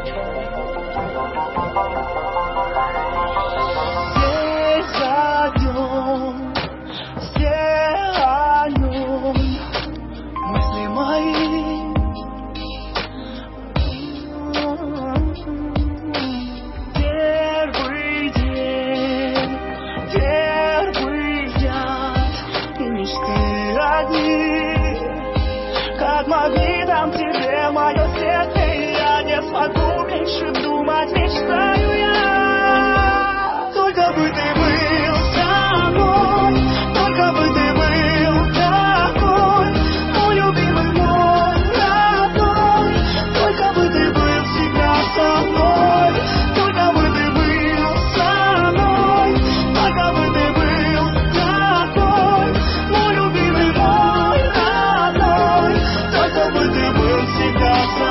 Как могли дам тебе мое сердце, я не смогу меньше думать, мечтаю я. Только бы ты был со мной, только бы ты был такой, мой любимый, мой родной. Только бы ты был всегда со мной, только бы ты был со мной, только бы ты был такой, мой любимый, мой родной. Только бы ты был всегда со мной.